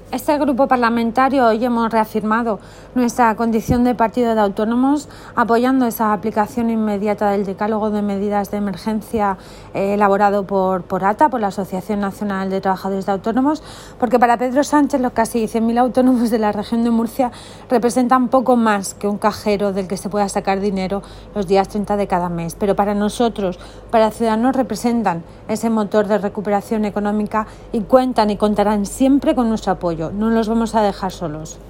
Este grupo parlamentario hoy hemos reafirmado nuestra condición de partido de autónomos, apoyando esa aplicación inmediata del decálogo de medidas de emergencia elaborado por ATA, por la Asociación Nacional de Trabajadores de Autónomos, porque para Pedro Sánchez los casi 100.000 autónomos de la región de Murcia representan poco más que un cajero del que se pueda sacar dinero los días 30 de cada mes. Pero para nosotros, para Ciudadanos, representan ese motor de recuperación económica y cuentan y contarán siempre con nuestro apoyo. No los vamos a dejar solos.